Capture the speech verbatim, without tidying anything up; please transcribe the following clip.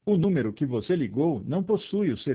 O número que você ligou não possui o